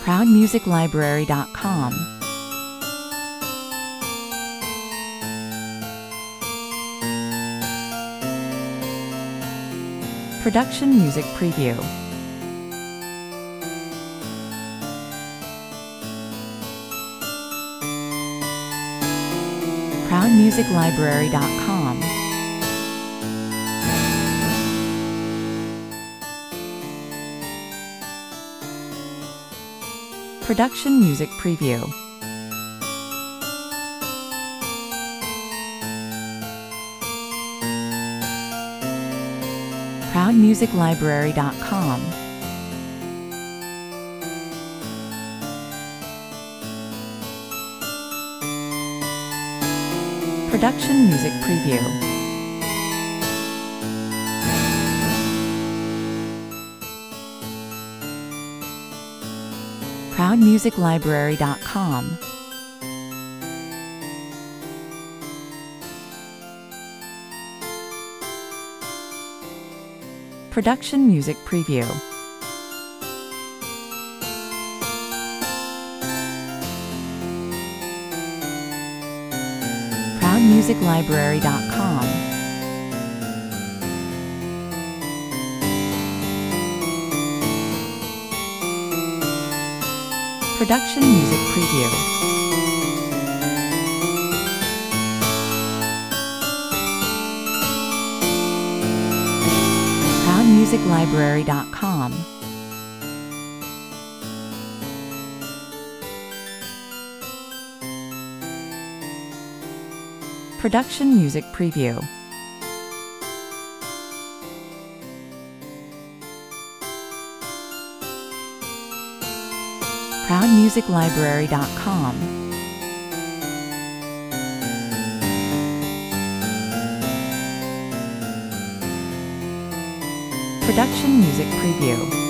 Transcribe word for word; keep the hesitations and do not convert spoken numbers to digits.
proud music library dot com. Production Music Preview. proud music library dot com. Production Music Preview. proud music library dot com. Production Music Preview. proud music library dot com. Production Music Preview. proud music library dot com. Production Music Preview. proud music library dot com. Production Music Preview. proud music library dot com. Production Music Preview.